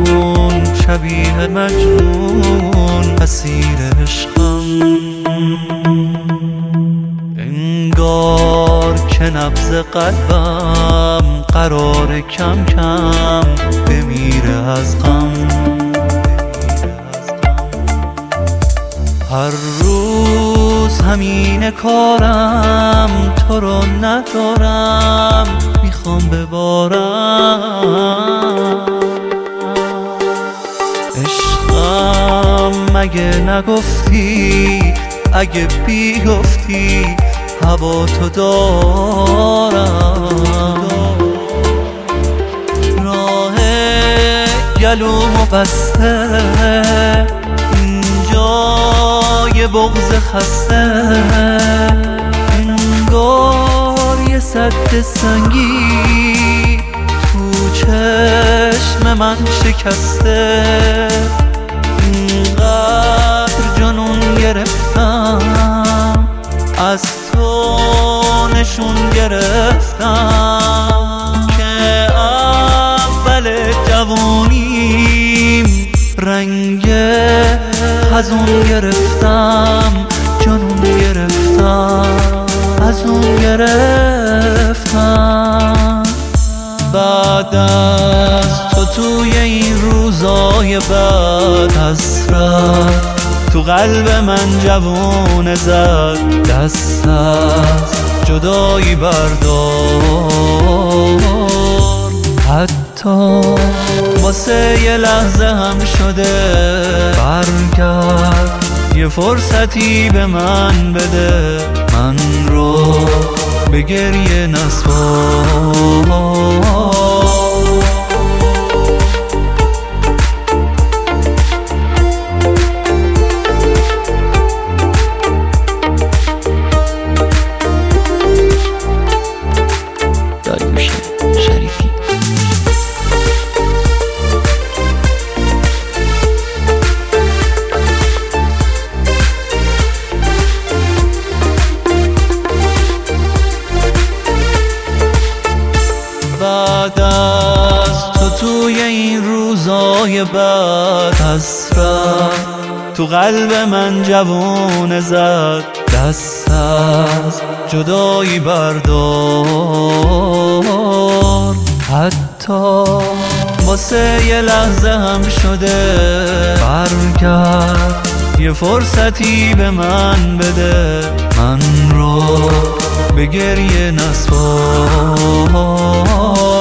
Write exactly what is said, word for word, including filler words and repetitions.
جون شبیه مجنون اسیر عشقم. انگار که نبض قلبم قرار کم کم بمیره از غم. هر روز همین کارم، تو رو ندارم میخوام ببارم. عشقم مگه نگفتی اگه بیفتی هوا تو دارم. راه گلومو بسته یه بغض خسته، انگار یه سد سنگی تو چشم من شکسته. اینقدر جنون گرفتم از تو نشون گرفتم که اول جوانیم رنگ خزون گرفتم، جنون گرفتم، از اون گرفتم. بعد از تو توی این روزای بعد حسرت تو قلب من جوونه زد. دست از جدایی بردار، حتی واسه یه لحظه هم شده برگرد، یه فرصتی به من بده، من رو به گریه نسپار. بعد از تو توی این روزای بعد حسرت تو قلب من جوونه زد. دست از جدایی بردار، حتی واسه یه لحظه هم شده برگرد، یه فرصتی به من بده، من رو به گریه نسپار.